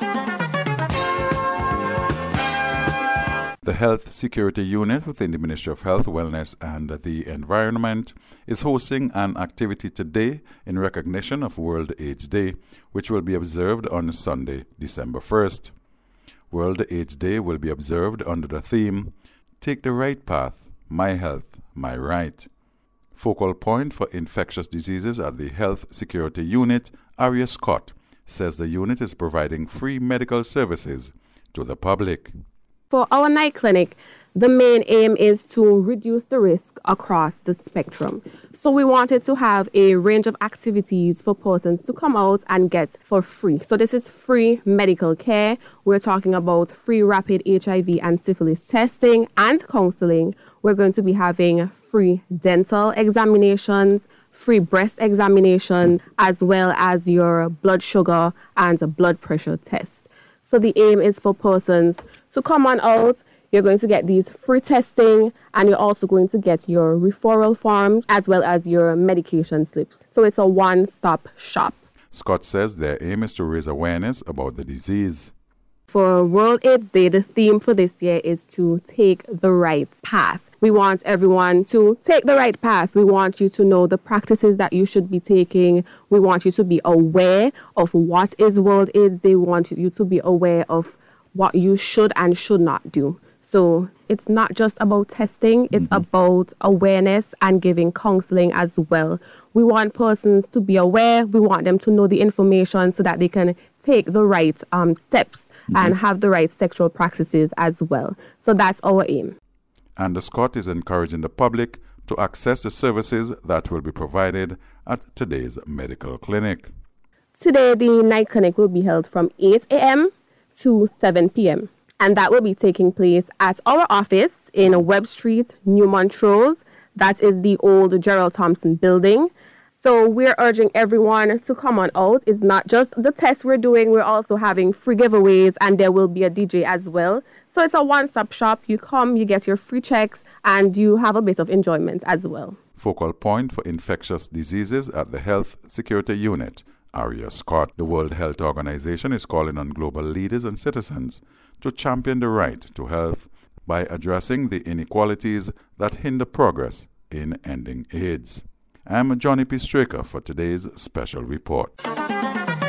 The Health Security Unit within the Ministry of Health, Wellness and the Environment is hosting an activity today in recognition of World AIDS Day, which will be observed on Sunday, December 1st. World AIDS Day will be observed under the theme, Take the Right Path, My Health, My Right. Focal point for infectious diseases at the Health Security Unit, Aria Scott, says the unit is providing free medical services to the public. For our night clinic, the main aim is to reduce the risk across the spectrum. So we wanted to have a range of activities for persons to come out and get for free. So this is free medical care. We're talking about free rapid HIV and syphilis testing and counseling. We're going to be having free dental examinations, free breast examinations, as well as your blood sugar and blood pressure test. So the aim is for persons to come on out. You're going to get these free testing, and you're also going to get your referral forms as well as your medication slips. So it's a one-stop shop. Scott says their aim is to raise awareness about the disease. For World AIDS Day, the theme for this year is to take the right path. We want everyone to take the right path. We want you to know the practices that you should be taking. We want you to be aware of what is World AIDS Day. We want you to be aware of what you should and should not do. So it's not just about testing, it's about awareness and giving counseling as well. We want persons to be aware. We want them to know the information so that they can take the right steps and have the right sexual practices as well. So that's our aim. And Scott is encouraging the public to access the services that will be provided at today's medical clinic. Today, the night clinic will be held from 8 a.m. to 7 p.m. And that will be taking place at our office in Webb Street, New Montrose. That is the old Gerald Thompson building. So we're urging everyone to come on out. It's not just the test we're doing. We're also having free giveaways, and there will be a DJ as well. So it's a one-stop shop. You come, you get your free checks, and you have a bit of enjoyment as well. Focal point for infectious diseases at the Health Security Unit, Aria Scott. The World Health Organization is calling on global leaders and citizens to champion the right to health by addressing the inequalities that hinder progress in ending AIDS. I'm Johnny P. Straker for today's special report.